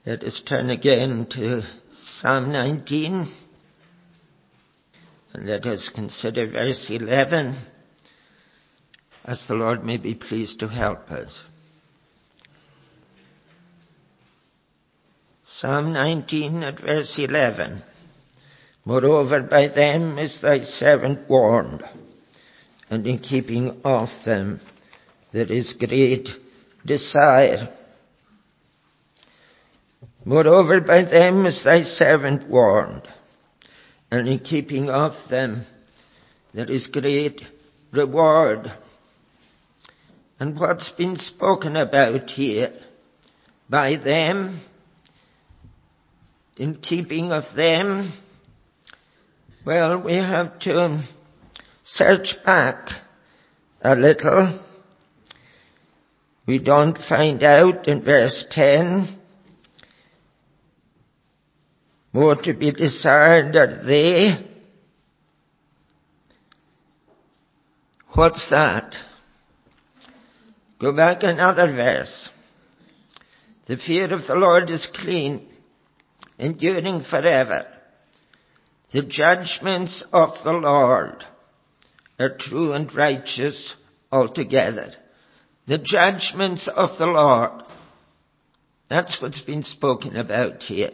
Let us turn again to Psalm 19 and let us consider verse 11 as the Lord may be pleased to help us. Psalm 19 at verse 11. Moreover, by them is thy servant warned, and in keeping of them there is great desire. Moreover, by them is thy servant warned, and in keeping of them there is great reward. And what's been spoken about here? By them, in keeping of them, well, we have to search back a little. We don't find out in verse 10, more to be desired are they. What's that? Go back another verse. The fear of the Lord is clean, enduring forever. The judgments of the Lord are true and righteous altogether. The judgments of the Lord. That's what's been spoken about here.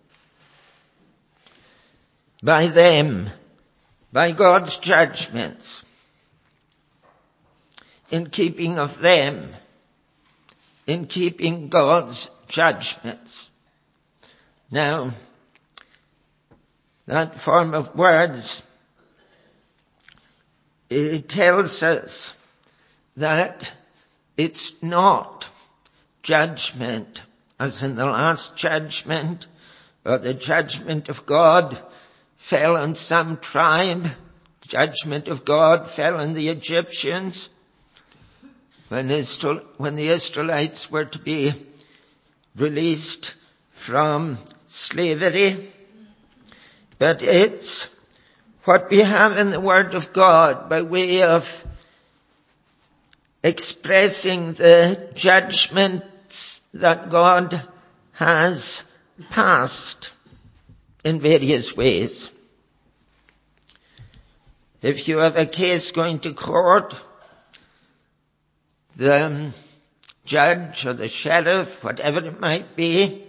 By them, by God's judgments, in keeping of them, in keeping God's judgments. Now, that form of words, it tells us that it's not judgment, as in the last judgment, or the judgment of God fell on some tribe. Judgment of God fell on the Egyptians when the Israelites were to be released from slavery. But it's what we have in the Word of God by way of expressing the judgments that God has passed in various ways. If you have a case going to court, the judge or the sheriff, whatever it might be,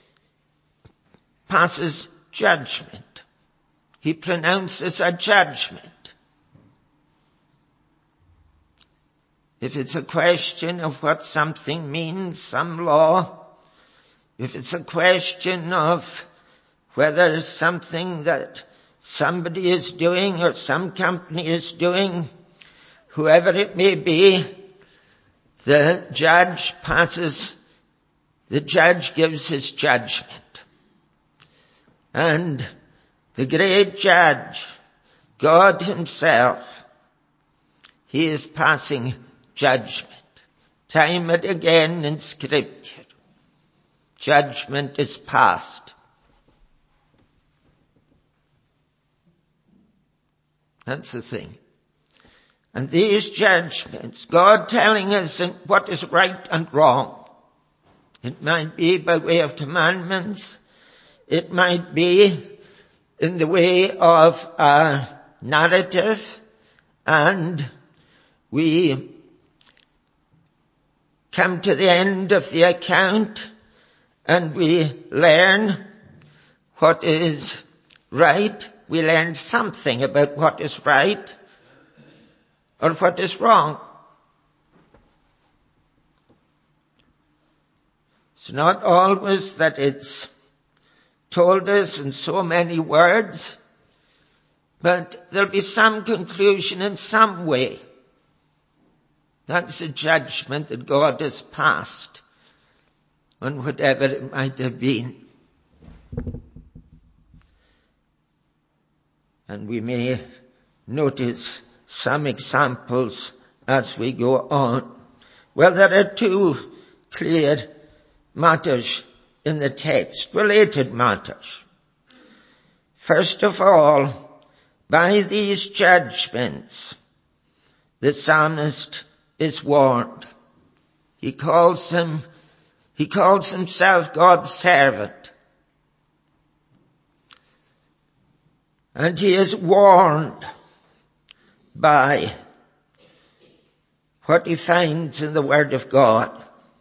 passes judgment. He pronounces a judgment. If it's a question of what something means, some law, if it's a question of whether something that somebody is doing or some company is doing, whoever it may be, the judge gives his judgment. And the great judge, God himself, he is passing judgment. Time and again in Scripture, judgment is passed. That's the thing. And these judgments, God telling us what is right and wrong. It might be by way of commandments. It might be in the way of a narrative. And we come to the end of the account and we learn what is right. We learn something about what is right or what is wrong. It's not always that it's told us in so many words, but there'll be some conclusion in some way. That's a judgment that God has passed on whatever it might have been. And we may notice some examples as we go on. Well, there are two clear matters in the text, related matters. First of all, by these judgments, the psalmist is warned. He calls them He calls himself God's servant. And he is warned by what he finds in the Word of God.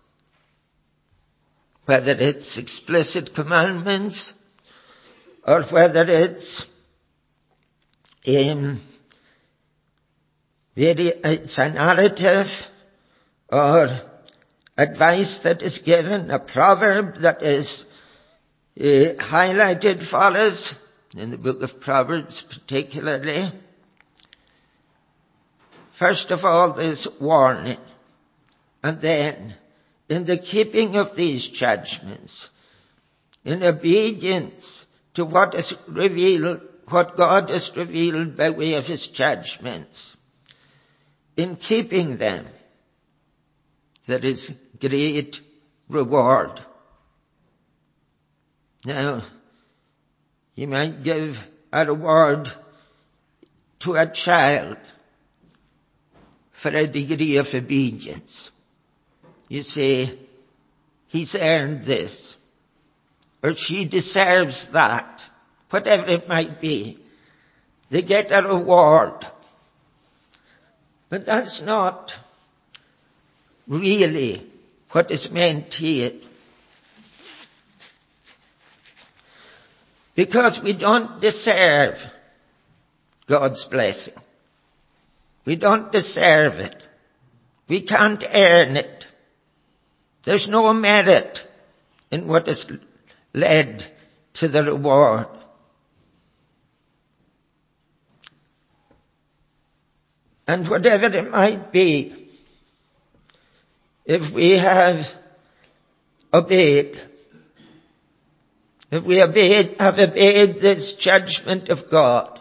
Whether it's explicit commandments or whether it's a narrative or advice that is given, a proverb that is highlighted for us in the book of Proverbs particularly. First of all, there's warning, and then in the keeping of these judgments, in obedience to what is revealed, what God has revealed by way of his judgments, in keeping them, there is great reward. Now, you might give a reward to a child for a degree of obedience. You say, he's earned this, or she deserves that, whatever it might be. They get a reward. But that's not really what is meant here. Because we don't deserve God's blessing. We don't deserve it. We can't earn it. There's no merit in what has led to the reward. And whatever it might be, if we have obeyed, have obeyed this judgment of God,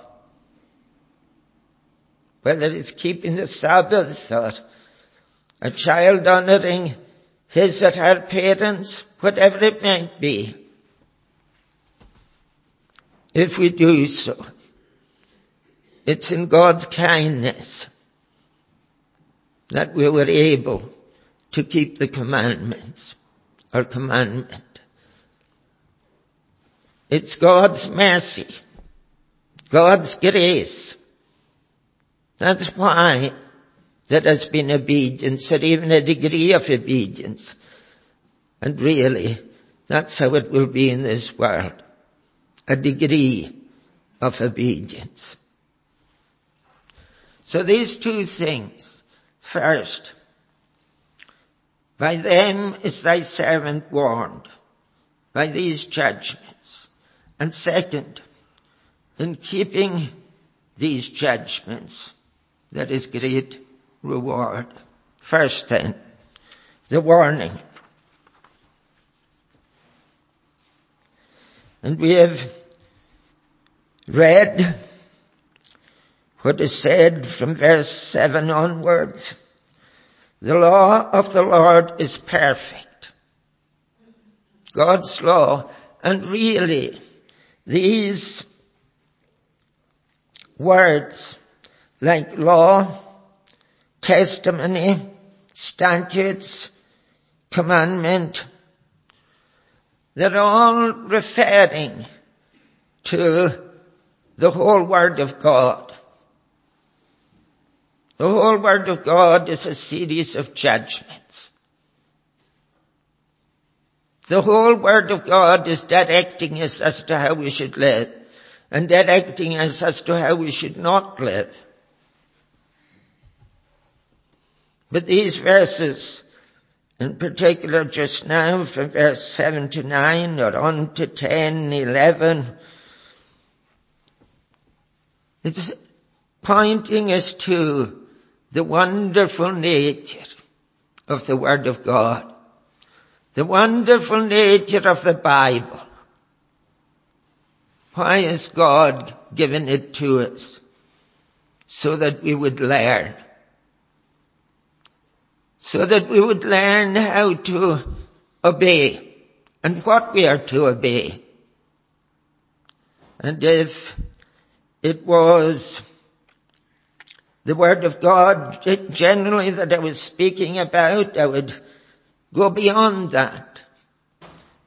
whether it's keeping the Sabbath or a child honoring his or her parents, whatever it might be, if we do so, it's in God's kindness that we were able to keep the commandments or commandment. It's God's mercy, God's grace. That's why there has been obedience, or even a degree of obedience. And really, that's how it will be in this world. A degree of obedience. So these two things. First, by them is thy servant warned, by these judgments. And second, in keeping these judgments, there is great reward. First then, the warning. And we have read what is said from verse 7 onwards. The law of the Lord is perfect. God's law. And really, these words like law, testimony, statutes, commandment, they're all referring to the whole Word of God. The whole Word of God is a series of judgments. The whole Word of God is directing us as to how we should live, and directing us as to how we should not live. But these verses, in particular just now from verse 7 to 9 or on to 10, 11, it's pointing us to the wonderful nature of the Word of God, the wonderful nature of the Bible. Why has God given it to us? So that we would learn. So that we would learn how to obey and what we are to obey. And if it was the Word of God generally that I was speaking about, I would go beyond that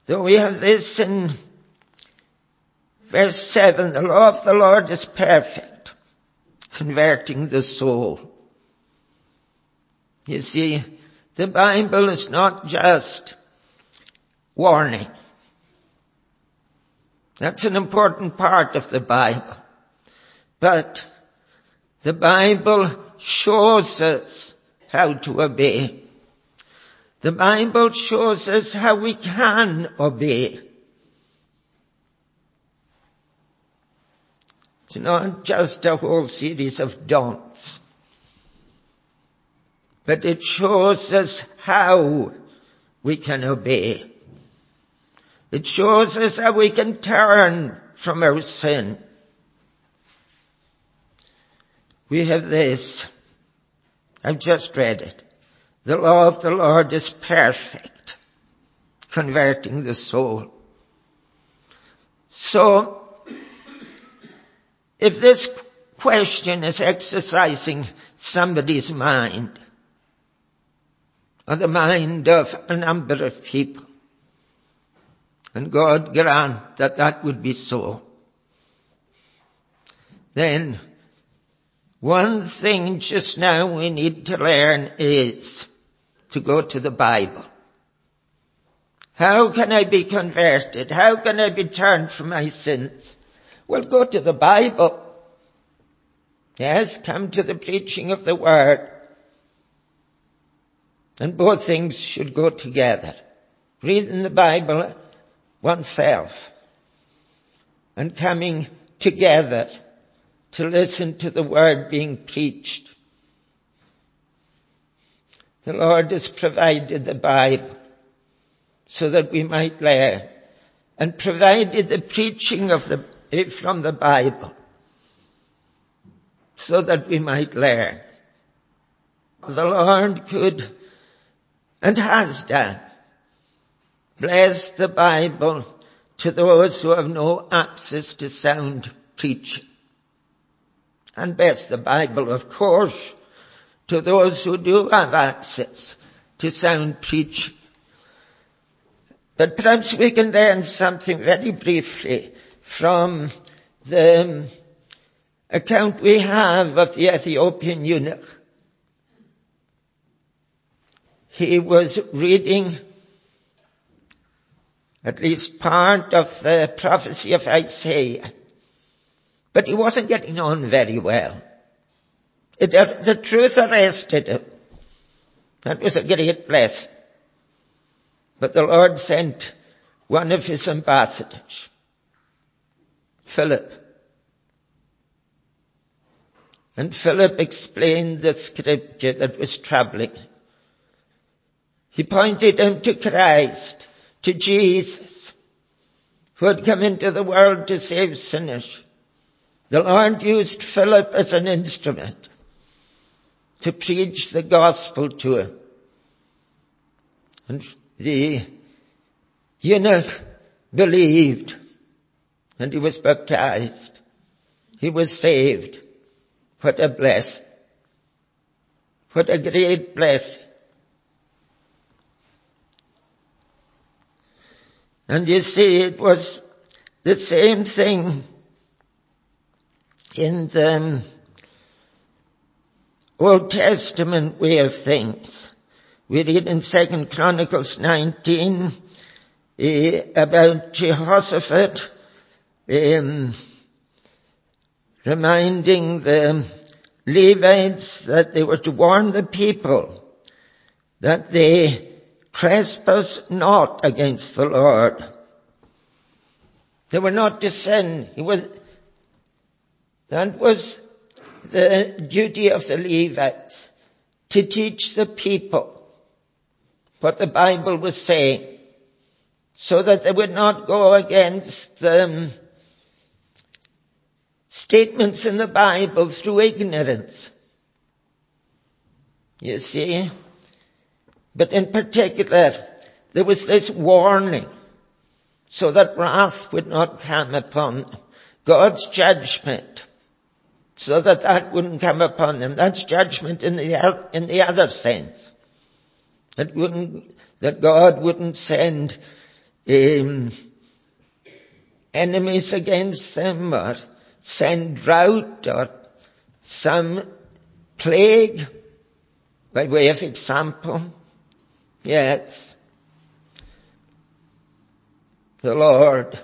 Though we have this in verse 7, the law of the Lord is perfect, converting the soul. You see, the Bible is not just warning. That's an important part of the Bible. But the Bible shows us how to obey. The Bible shows us how we can obey. It's not just a whole series of don'ts, but it shows us how we can obey. It shows us how we can turn from our sin. We have this. I've just read it. The law of the Lord is perfect, converting the soul. So, if this question is exercising somebody's mind, or the mind of a number of people, and God grant that that would be so, then one thing just now we need to learn is to go to the Bible. How can I be converted? How can I be turned from my sins? Well, go to the Bible. Yes, come to the preaching of the Word. And both things should go together. Reading the Bible oneself and coming together to listen to the Word being preached. The Lord has provided the Bible so that we might learn, and provided the preaching from the Bible so that we might learn. The Lord could and has done bless the Bible to those who have no access to sound preaching. And bless the Bible, of course, to those who do have access to sound preaching. But perhaps we can learn something very briefly from the account we have of the Ethiopian eunuch. He was reading at least part of the prophecy of Isaiah, but he wasn't getting on very well. The truth arrested him. That was a great blessing. But the Lord sent one of his ambassadors, Philip. And Philip explained the scripture that was troubling him. He pointed him to Christ, to Jesus, who had come into the world to save sinners. The Lord used Philip as an instrument to preach the gospel to him. And the eunuch believed, and he was baptized. He was saved. What a blessing. What a great blessing. And you see, it was the same thing in the Old Testament way of things. We read in 2 Chronicles 19 about Jehoshaphat reminding the Levites that they were to warn the people that they trespass not against the Lord. They were not to sin. That was the duty of the Levites, to teach the people what the Bible was saying, so that they would not go against the statements in the Bible through ignorance. You see? But in particular, there was this warning, so that wrath would not come upon them. God's judgment, so that wouldn't come upon them. That's judgment in the other sense. That God wouldn't send enemies against them, or send drought, or some plague, by way of example. Yes. The Lord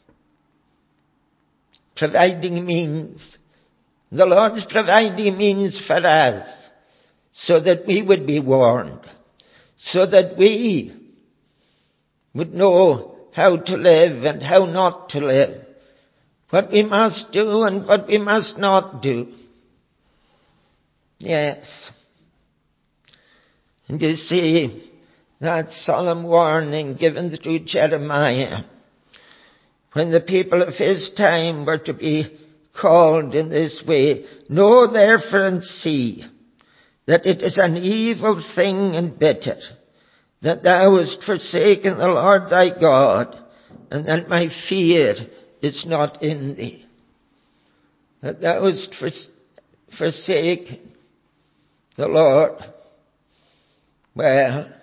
providing means. The Lord's providing means for us, so that we would be warned, so that we would know how to live and how not to live, what we must do and what we must not do. Yes. And you see, that solemn warning given through Jeremiah, when the people of his time were to be called in this way, know therefore and see that it is an evil thing and bitter, that thou hast forsaken the Lord thy God, and that my fear is not in thee. That thou hast forsaken the Lord. Well,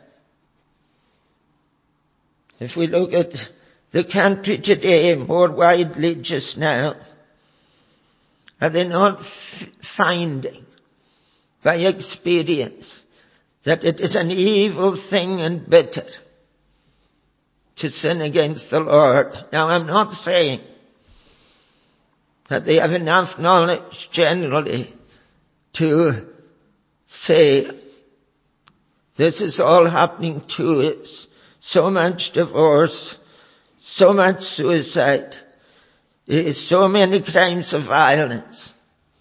if we look at the country today more widely just now, are they not finding by experience that it is an evil thing and bitter to sin against the Lord? Now, I'm not saying that they have enough knowledge generally to say this is all happening to us. So much divorce, so much suicide, so many crimes of violence.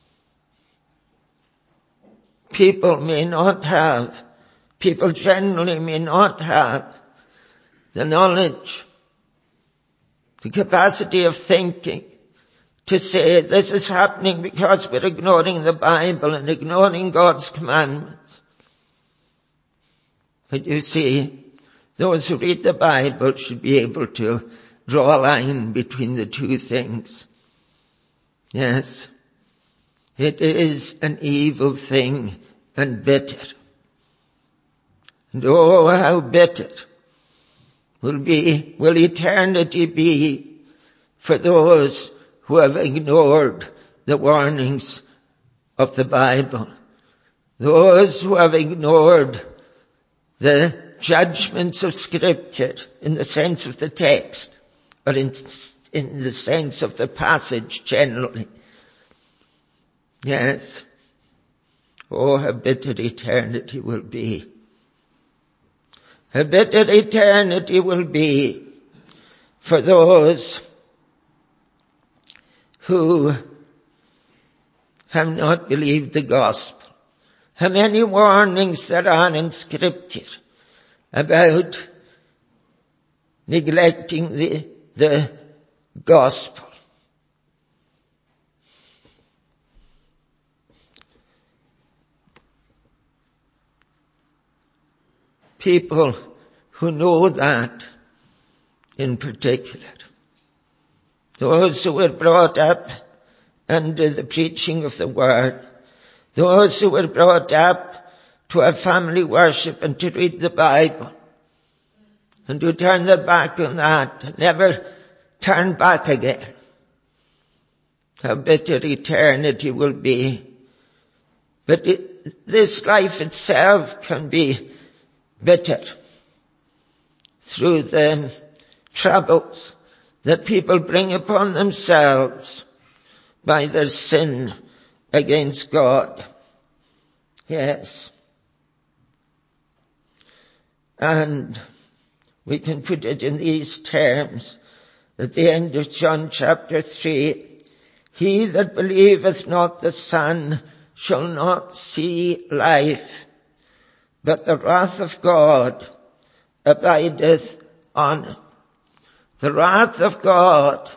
People generally may not have the knowledge, the capacity of thinking to say this is happening because we're ignoring the Bible and ignoring God's commandments. But you see, those who read the Bible should be able to draw a line between the two things. Yes, it is an evil thing and bitter. And oh, how bitter will eternity be for those who have ignored the warnings of the Bible. Those who have ignored the judgments of Scripture in the sense of the text, or in the sense of the passage generally. Yes. Oh, how bitter eternity will be. How bitter eternity will be for those who have not believed the gospel. How many warnings there are in Scripture about neglecting the gospel. People who know that in particular. Those who were brought up under the preaching of the Word. Those who were brought up to have family worship and to read the Bible. And to turn their back on that, never turn back again. How bitter eternity will be. But this life itself can be bitter through the troubles that people bring upon themselves by their sin against God. Yes. And we can put it in these terms at the end of John chapter 3. He that believeth not the Son shall not see life, but the wrath of God abideth on him. The wrath of God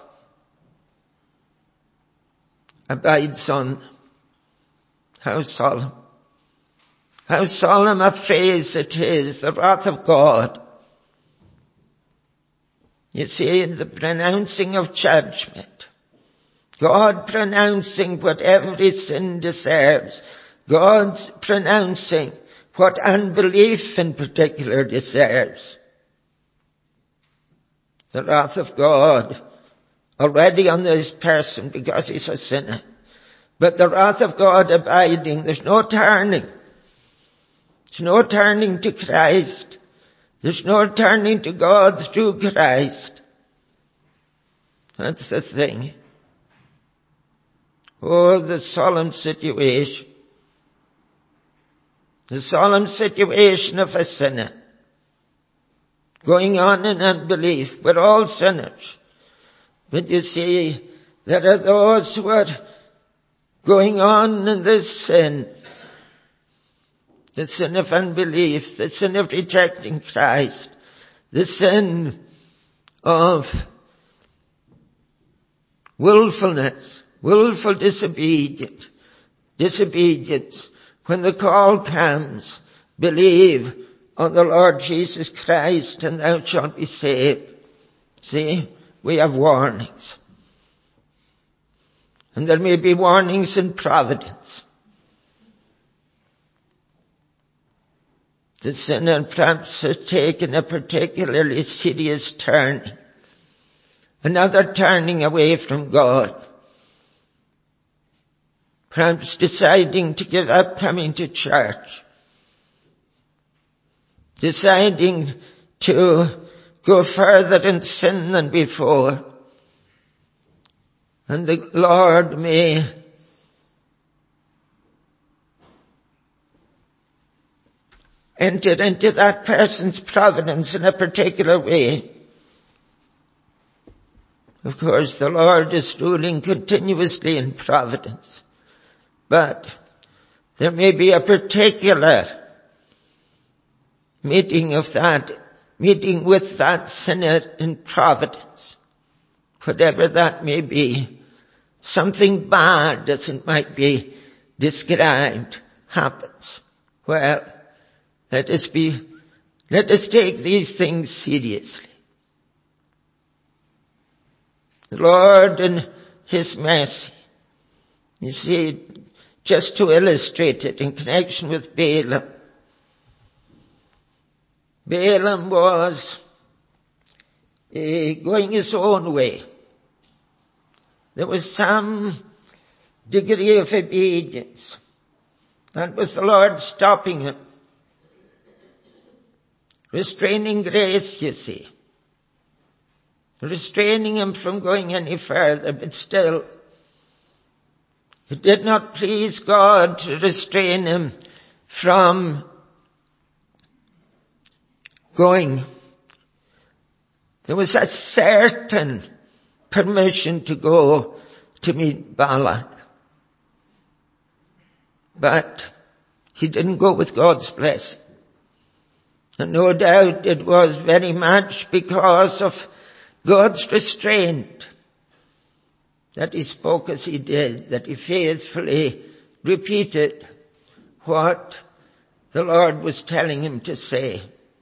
abides on them. How solemn. How solemn a phrase it is, the wrath of God. You see, in the pronouncing of judgment, God pronouncing what every sin deserves, God's pronouncing what unbelief in particular deserves. the wrath of God already on this person because he's a sinner. But the wrath of God abiding, there's no turning. There's no turning to Christ. There's no turning to God through Christ. That's the thing. Oh, the solemn situation. The solemn situation of a sinner. Going on in unbelief. We're all sinners. But you see, there are those who are going on in this sin. The sin of unbelief, the sin of rejecting Christ, the sin of willfulness, willful disobedience. When the call comes, believe on the Lord Jesus Christ and thou shalt be saved. See, we have warnings. And there may be warnings in providence. The sinner perhaps has taken a particularly serious turning. Another turning away from God. Perhaps deciding to give up coming to church. Deciding to go further in sin than before. And the Lord may enter into that person's providence in a particular way. Of course, the Lord is ruling continuously in providence. But there may be a particular meeting with that sinner in providence. Whatever that may be. Something bad, as it might be described, happens. Well, let us take these things seriously. The Lord in His mercy. You see, just to illustrate it in connection with Balaam. Balaam was going his own way. There was some degree of obedience. That was the Lord stopping him. Restraining grace, you see. Restraining him from going any further, but still, it did not please God to restrain him from going. There was a certain permission to go to meet Balak. But he didn't go with God's blessing. And no doubt it was very much because of God's restraint that he spoke as he did, that he faithfully repeated what the Lord was telling him to say.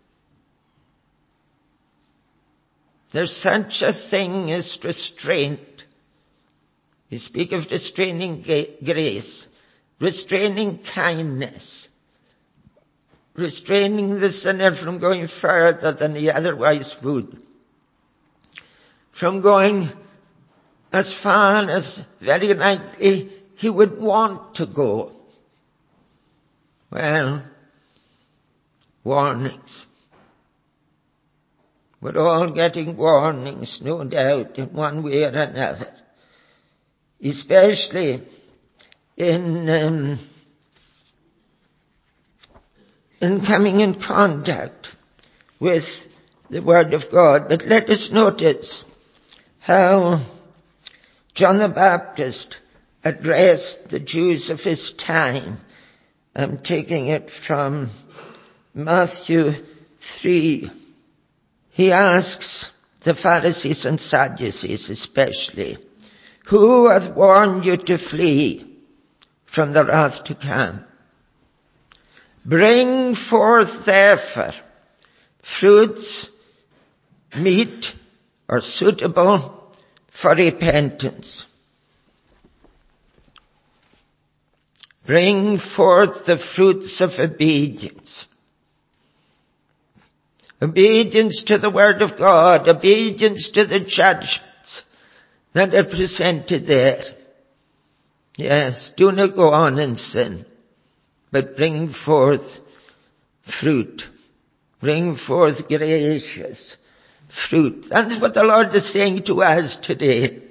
There's such a thing as restraint. We speak of restraining grace, restraining kindness, restraining the sinner from going further than he otherwise would, from going as far as very likely he would want to go. Well, warnings. We're all getting warnings, no doubt, in one way or another. Especially in coming in contact with the Word of God. But let us notice how John the Baptist addressed the Jews of his time. I'm taking it from Matthew 3. He asks the Pharisees and Sadducees especially, who hath warned you to flee from the wrath to come? Bring forth therefore fruits meet or suitable for repentance. Bring forth the fruits of obedience. Obedience to the Word of God, obedience to the judgments that are presented there. Yes, do not go on in sin, but bring forth fruit. Bring forth gracious fruit. That's what the Lord is saying to us today.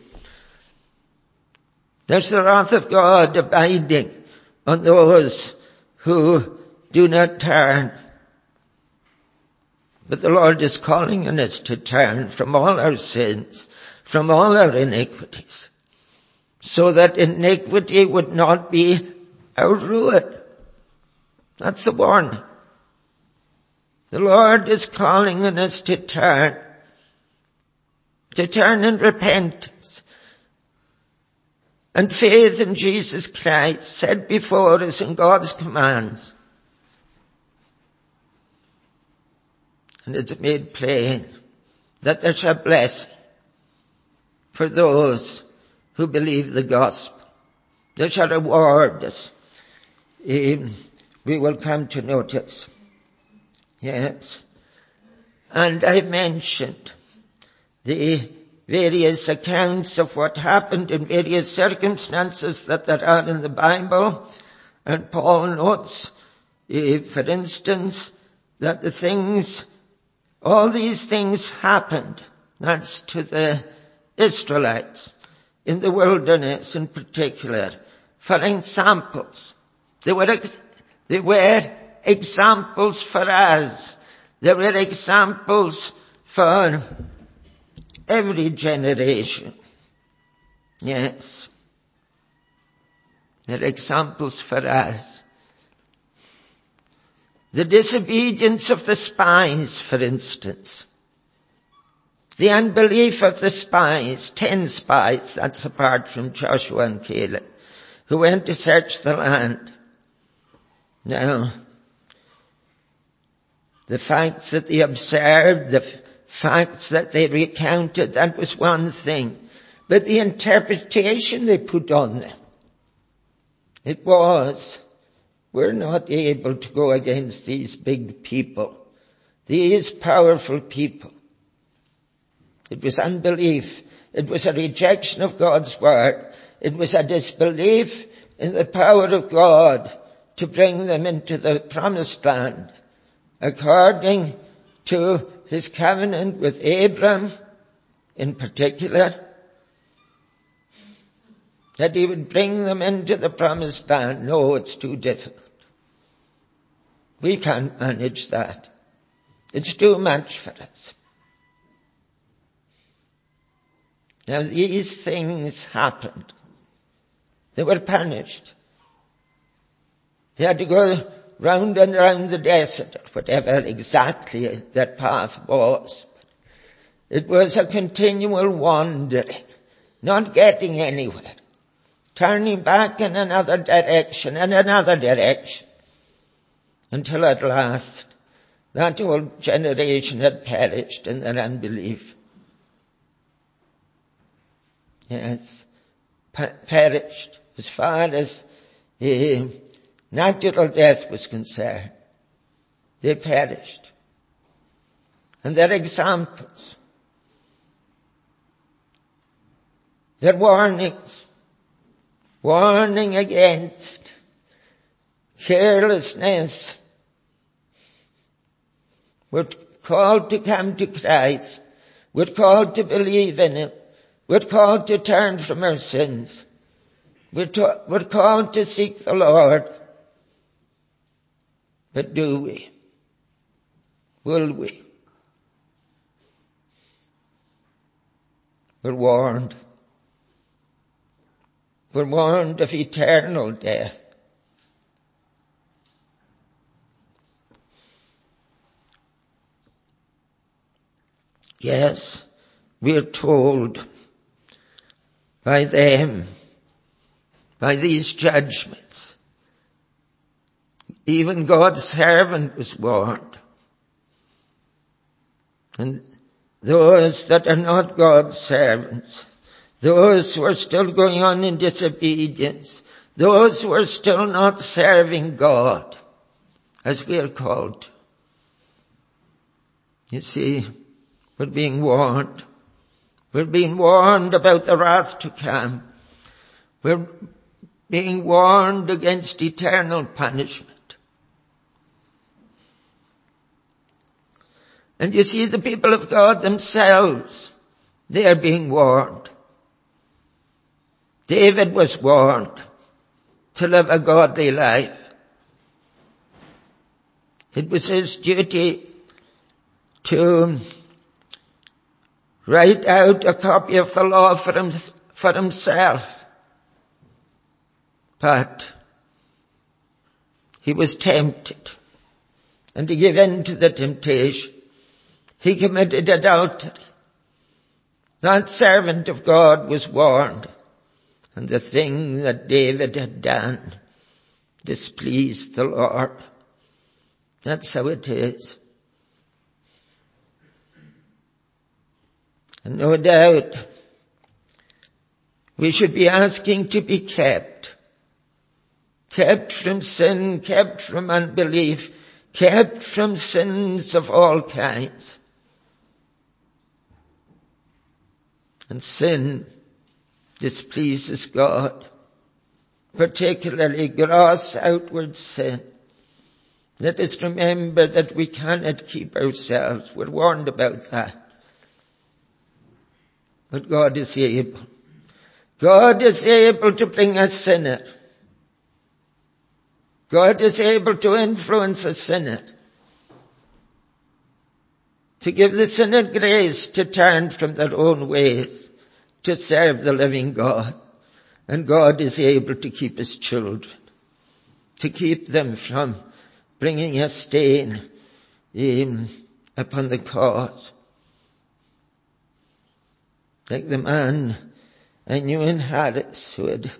There's the wrath of God abiding on those who do not turn. But the Lord is calling on us to turn from all our sins, from all our iniquities, so that iniquity would not be our ruin. That's the warning. The Lord is calling on us to turn in repentance and faith in Jesus Christ set before us in God's commands. And it's made plain that there's a blessing for those who believe the gospel. There's a reward, as we will come to notice. Yes. And I mentioned the various accounts of what happened in various circumstances that there are in the Bible. And Paul notes, for instance, that all these things happened. That's to the Israelites in the wilderness in particular. For examples. They were examples for us. There were examples for every generation. Yes. There are examples for us. The disobedience of the spies, for instance. The unbelief of the spies, 10 spies, that's apart from Joshua and Caleb, who went to search the land. Now, the facts that they observed, the facts that they recounted, that was one thing. But the interpretation they put on them, it was, we're not able to go against these big people, these powerful people. It was unbelief. It was a rejection of God's word. It was a disbelief in the power of God to bring them into the promised land, according to his covenant with Abram in particular, that he would bring them into the promised land. No, it's too difficult. We can't manage that. It's too much for us. Now these things happened. They were punished. They had to go round and round the desert, or whatever exactly that path was. It was a continual wandering, not getting anywhere, turning back in another direction and another direction, until at last that whole generation had perished in their unbelief. Yes, perished as far as natural death was concerned. They perished. And their examples, their warnings, warning against carelessness. We're called to come to Christ. We're called to believe in him. We're called to turn from our sins. We're called to seek the Lord. But do we? Will we? We're warned. We're warned of eternal death. Yes, we're told by them, by these judgments. Even God's servant was warned. And those that are not God's servants, those who are still going on in disobedience, those who are still not serving God, as we are called to, You see, we're being warned. We're being warned about the wrath to come. We're being warned against eternal punishment. And you see, the people of God themselves, they are being warned. David was warned to live a godly life. It was his duty to write out a copy of the law for himself. But he was tempted, and he gave in to the temptation. He committed adultery. That servant of God was warned, and the thing that David had done displeased the Lord. That's how it is. And no doubt we should be asking to be kept from sin, kept from unbelief, kept from sins of all kinds. And sin displeases God, particularly gross outward sin. Let us remember that we cannot keep ourselves. We're warned about that. But God is able. God is able to bring a sinner. God is able to influence a sinner, to give the sinner grace to turn from their own ways, to serve the living God. And God is able to keep his children, to keep them from bringing a stain upon the cause. Like the man I knew in Harris who had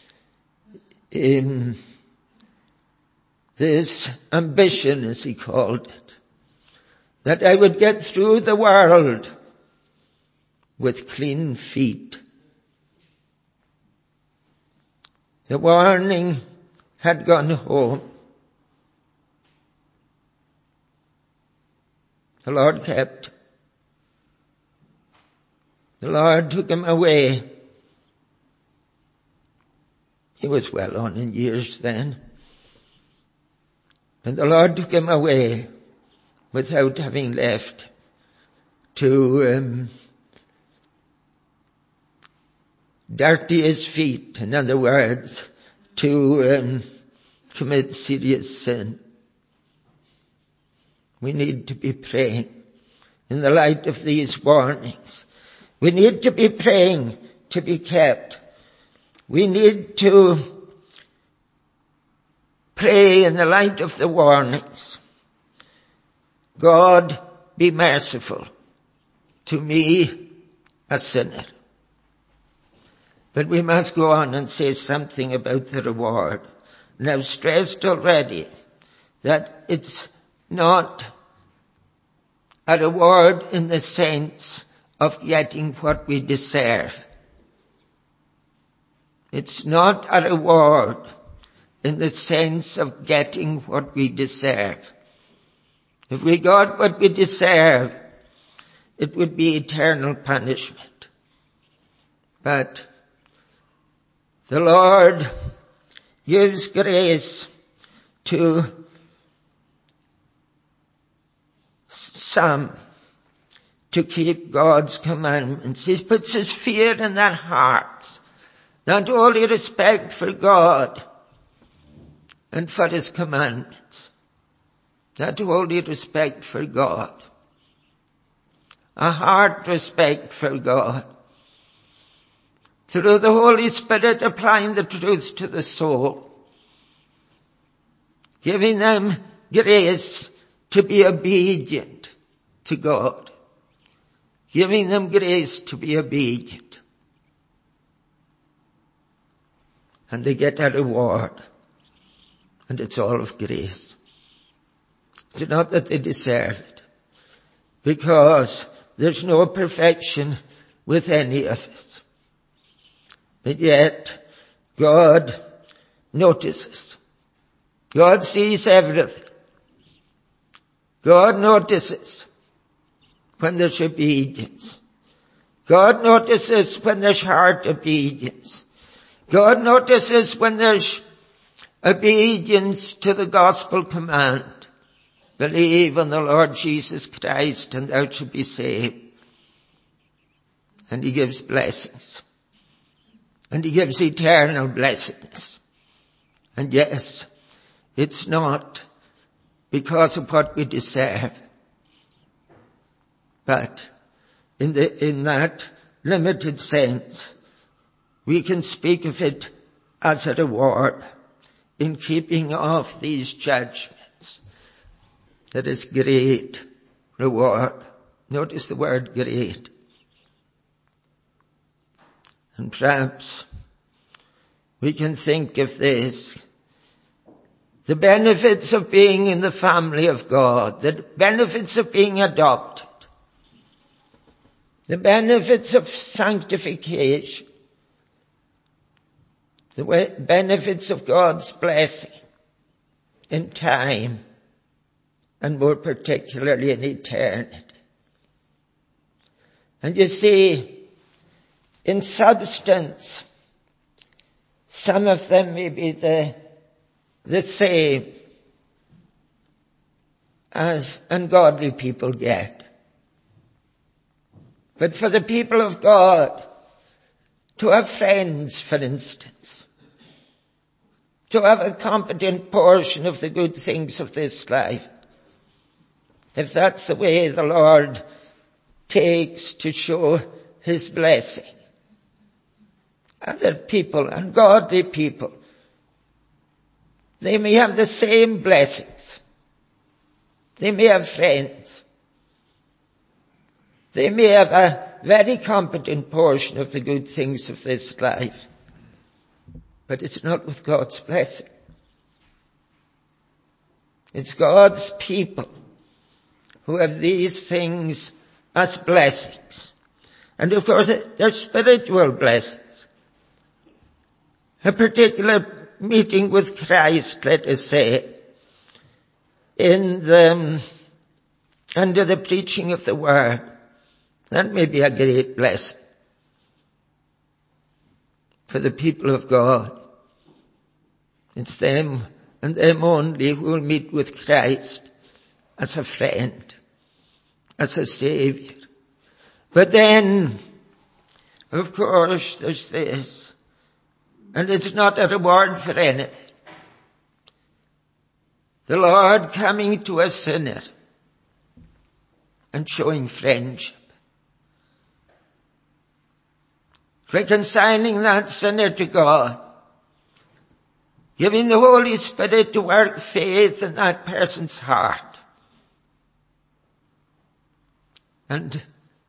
this ambition, as he called it, that I would get through the world with clean feet. The warning had gone home. The Lord kept him. The Lord took him away. He was well on in years then. And the Lord took him away without having left to dirty his feet. In other words, to commit serious sin. We need to be praying in the light of these warnings. We need to be praying to be kept. We need to pray in the light of the warnings. God, be merciful to me, a sinner. But we must go on and say something about the reward. And I've stressed already that it's not a reward in the sense of getting what we deserve. It's not a reward in the sense of getting what we deserve. If we got what we deserve, it would be eternal punishment. But the Lord gives grace to some to keep God's commandments. He puts his fear in their hearts, not only respect for God and for his commandments, not only respect for God, a heart respect for God, through the Holy Spirit applying the truth to the soul, giving them grace to be obedient to God, giving them grace to be obedient. And they get a reward. And it's all of grace. It's not that they deserve it, because there's no perfection with any of us. But yet, God notices. God sees everything. God notices. when there's obedience. God notices when there's heart obedience. God notices when there's obedience to the gospel command. Believe on the Lord Jesus Christ and thou shalt be saved. And he gives blessings. And he gives eternal blessedness. And yes, it's not because of what we deserve. But in that limited sense, we can speak of it as a reward in keeping off these judgments. That is great reward. Notice the word great. And perhaps we can think of this. The benefits of being in the family of God. The benefits of being adopted. The benefits of sanctification. The benefits of God's blessing in time and more particularly in eternity. And you see, in substance, some of them may be the same as ungodly people get. But for the people of God, to have friends, for instance, to have a competent portion of the good things of this life, if that's the way the Lord takes to show his blessing, other people, ungodly people, they may have the same blessings. They may have friends. They may have a very competent portion of the good things of this life. But it's not with God's blessing. It's God's people who have these things as blessings. And of course, they're spiritual blessings. A particular meeting with Christ, let us say, under the preaching of the word, that may be a great blessing for the people of God. It's them and them only who will meet with Christ as a friend, as a Savior. But then, of course, there's this, and it's not a reward for anything. The Lord coming to a sinner and showing friendship. Reconciling that sinner to God. Giving the Holy Spirit to work faith in that person's heart. And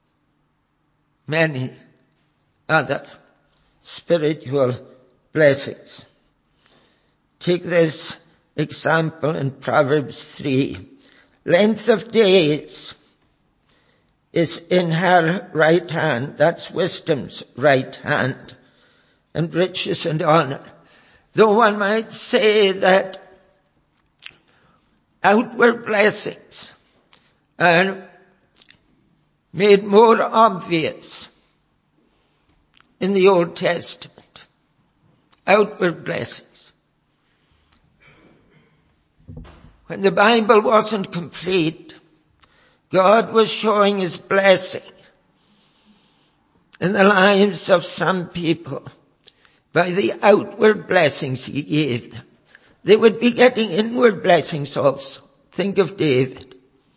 many other spiritual blessings. Take this example in Proverbs 3. Length of days is in her right hand. That's wisdom's right hand. And riches and honor. Though one might say that outward blessings are made more obvious in the Old Testament. Outward blessings. When the Bible wasn't complete, God was showing his blessing in the lives of some people by the outward blessings he gave them. They would be getting inward blessings also. Think of David,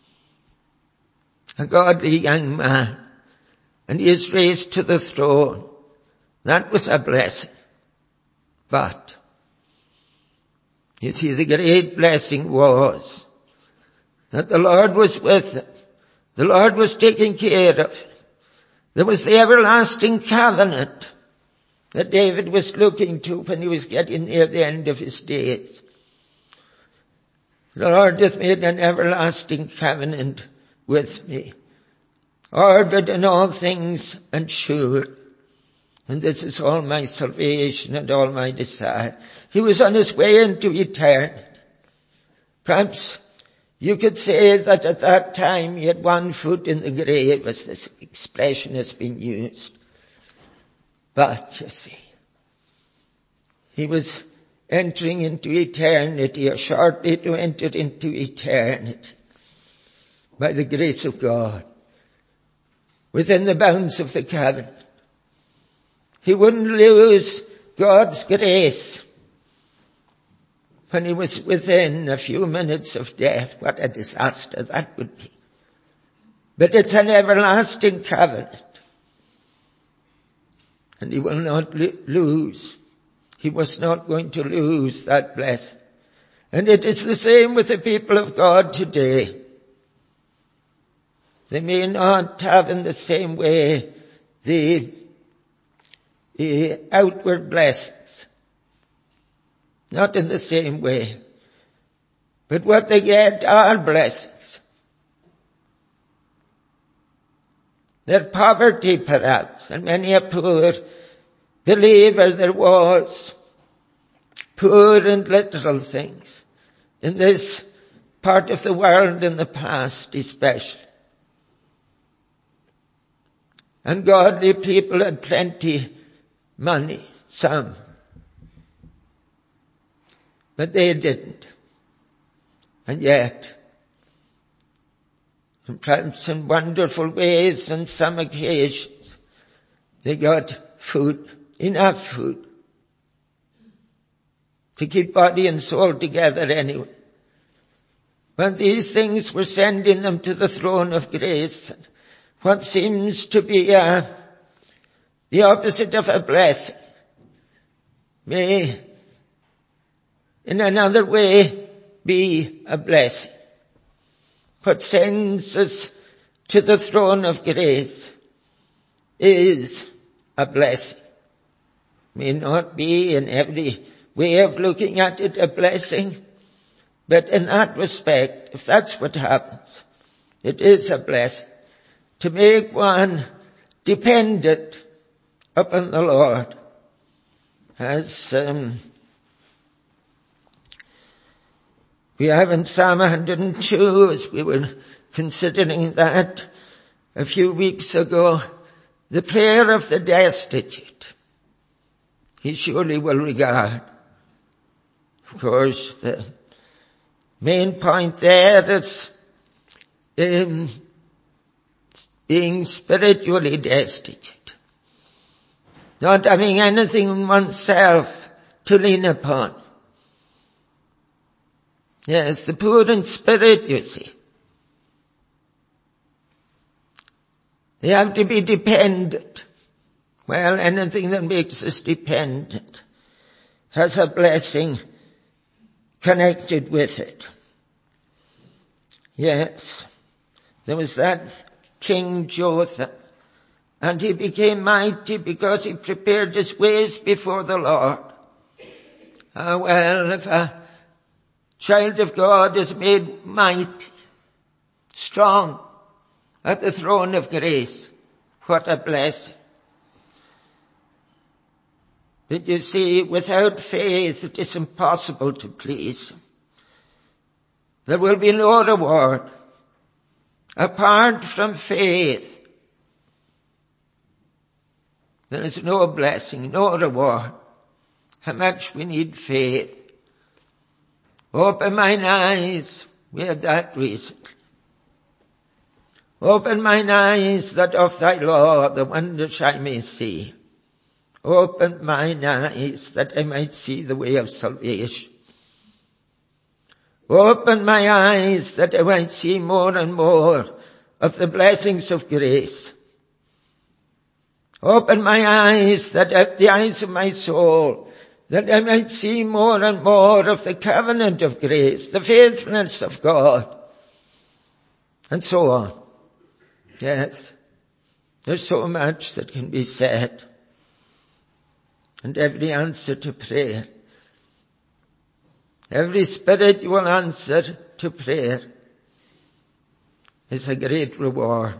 a godly young man, and he is raised to the throne. That was a blessing. But, you see, the great blessing was that the Lord was with him. The Lord was taking care of him. There was the everlasting covenant that David was looking to when he was getting near the end of his days. The Lord hath made an everlasting covenant with me, ordered in all things and sure. And this is all my salvation and all my desire. He was on his way into eternity. Perhaps You could say that at that time he had one foot in the grave, as this expression has been used. But, you see, he was entering into eternity, or shortly to enter into eternity, by the grace of God, within the bounds of the covenant. He wouldn't lose God's grace when he was within a few minutes of death. What a disaster that would be. But it's an everlasting covenant. And he will not lose. He was not going to lose that blessing. And it is the same with the people of God today. They may not have in the same way the outward blessings. Not in the same way. But what they get are blessings. Their poverty perhaps, and many a poor believer there was, poor in literal things, in this part of the world in the past especially. And godly people had plenty money, some. But they didn't. And yet, perhaps in wonderful ways on some occasions, they got food, enough food, to keep body and soul together anyway. But these things were sending them to the throne of grace. What seems to be the opposite of a blessing may in another way be a blessing. What sends us to the throne of grace is a blessing. May not be in every way of looking at it a blessing, but in that respect, if that's what happens, it is a blessing. To make one dependent upon the Lord. As we have in Psalm 102, as we were considering that a few weeks ago, the prayer of the destitute, he surely will regard. Of course, the main point there is being spiritually destitute. Not having anything in oneself to lean upon. Yes, the poor in spirit, you see. They have to be dependent. Well, anything that makes us dependent has a blessing connected with it. Yes, there was that King Jotham, and he became mighty because he prepared his ways before the Lord. Well, if a child of God is made mighty, strong, at the throne of grace, what a blessing. But you see, without faith it is impossible to please him. There will be no reward. Apart from faith, there is no blessing, no reward. How much we need faith. Open mine eyes, we had that recently. Open mine eyes that of thy law the wonders I may see. Open mine eyes that I might see the way of salvation. Open my eyes that I might see more and more of the blessings of grace. Open my eyes, the eyes of my soul, that I might see more and more of the covenant of grace, the faithfulness of God, and so on. Yes, there's so much that can be said, and every answer to prayer, every spiritual answer to prayer is a great reward.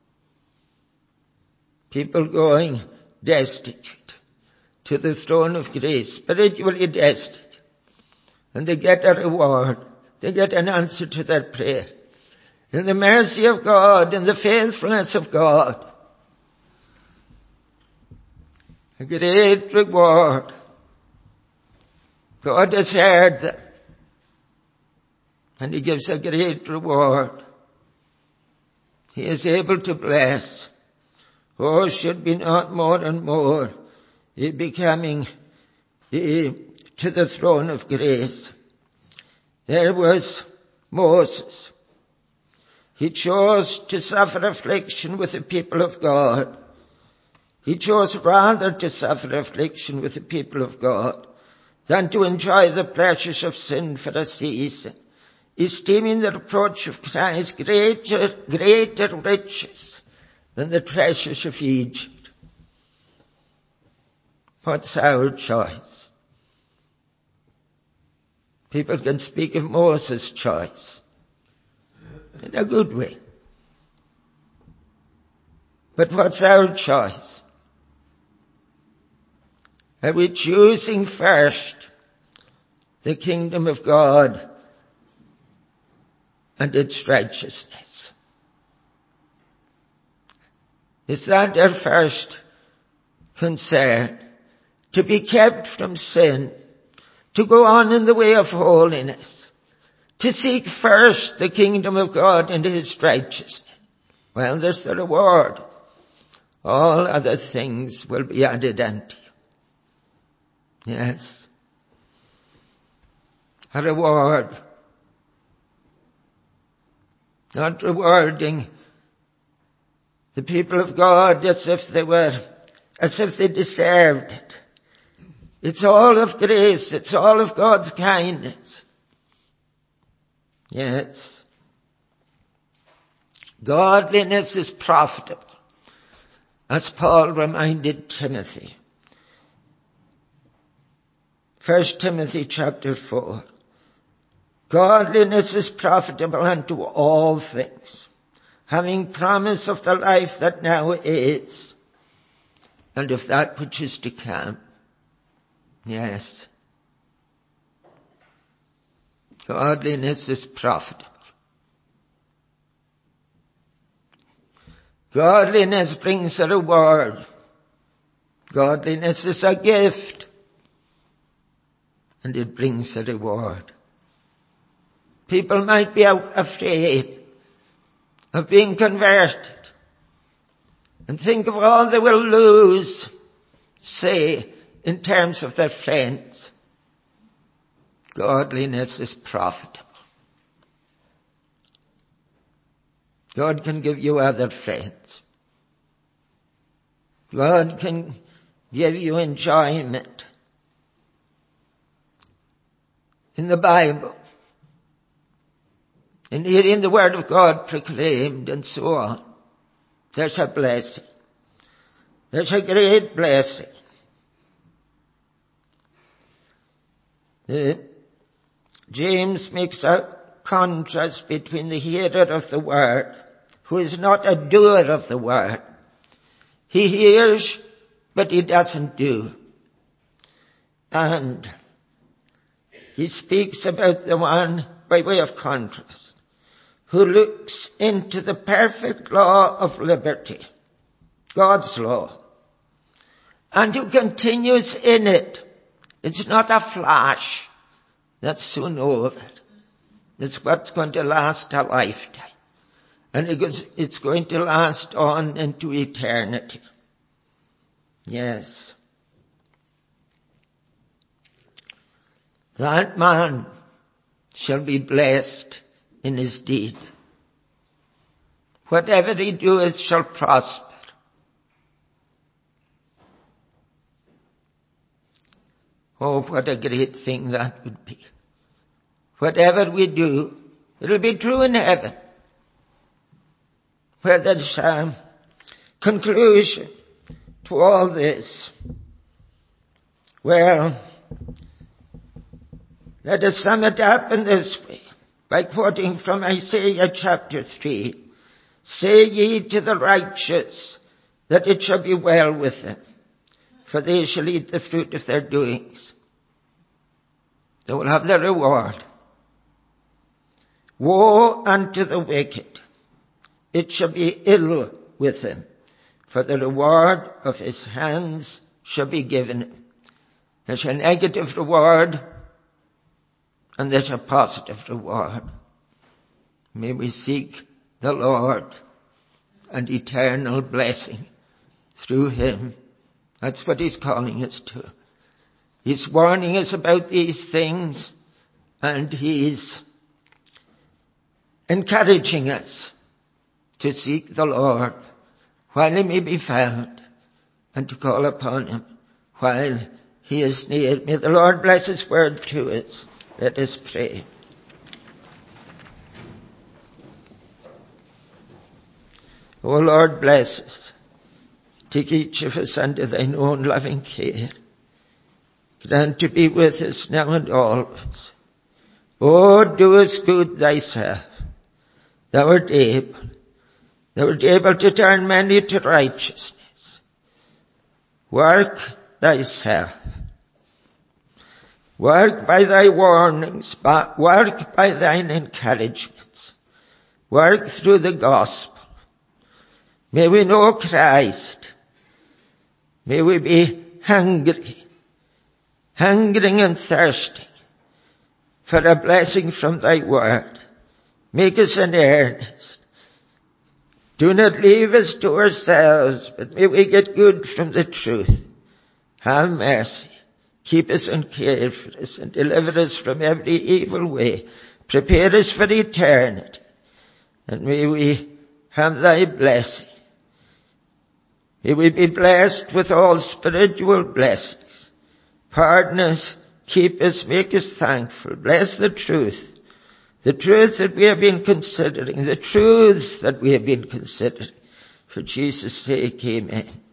People going destitute to the throne of grace, spiritually destitute, and they get a reward they get an answer to their prayer. In the mercy of God, in the faithfulness of God, a great reward. God has heard them, and He gives a great reward. He is able to bless. Oh, should we not more and more be coming to the throne of grace? There was Moses. He chose to suffer affliction with the people of God. He chose rather to suffer affliction with the people of God than to enjoy the pleasures of sin for a season, esteeming the reproach of Christ greater riches than the treasures of Egypt. What's our choice? People can speak of Moses' choice in a good way. But what's our choice? Are we choosing first the kingdom of God and its righteousness? Is that our first concern? To be kept from sin, to go on in the way of holiness, to seek first the kingdom of God and His righteousness. Well, there's the reward. All other things will be added unto you. Yes. A reward. Not rewarding the people of God as if they deserved it. It's all of grace. It's all of God's kindness. Yes. Godliness is profitable, as Paul reminded Timothy. 1 Timothy chapter 4. Godliness is profitable unto all things, having promise of the life that now is, and of that which is to come. Yes. Godliness is profitable. Godliness brings a reward. Godliness is a gift, and it brings a reward. People might be afraid of being converted and think of all they will lose, say, in terms of their friends. Godliness is profitable. God can give you other friends. God can give you enjoyment. In the Bible, in hearing the word of God proclaimed and so on, there's a blessing. There's a great blessing. James makes a contrast between the hearer of the word, who is not a doer of the word. He hears, but he doesn't do. And he speaks about the one, by way of contrast, who looks into the perfect law of liberty, God's law, and who continues in it. It's not a flash that's soon over. It's what's going to last a lifetime. And it's going to last on into eternity. Yes. That man shall be blessed in his deed. Whatever he doeth shall prosper. Oh, what a great thing that would be. Whatever we do, it'll be true in heaven, where there's a conclusion to all this. Well, let us sum it up in this way, by quoting from Isaiah chapter 3. Say ye to the righteous that it shall be well with them, for they shall eat the fruit of their doings. They will have their reward. Woe unto the wicked! It shall be ill with him, for the reward of his hands shall be given him. There's a negative reward and there's a positive reward. May we seek the Lord and eternal blessing through him. That's what he's calling us to. He's warning us about these things, and he's encouraging us to seek the Lord while he may be found, and to call upon him while he is near. May the Lord bless his word to us. Let us pray. O Lord, bless us. Take each of us under thine own loving care. Grant to be with us now and always. O do us good thyself. Thou art able. Thou art able to turn many to righteousness. Work thyself. Work by thy warnings. Work by thine encouragements. Work through the gospel. May we know Christ. May we be hungering and thirsting for a blessing from thy word. Make us an earnest. Do not leave us to ourselves, but may we get good from the truth. Have mercy. Keep us and care for us and deliver us from every evil way. Prepare us for eternity. And may we have thy blessing. May we be blessed with all spiritual blessings. Pardon us, keep us, make us thankful. Bless the truth that we have been considering, the truths that we have been considering. For Jesus' sake, amen.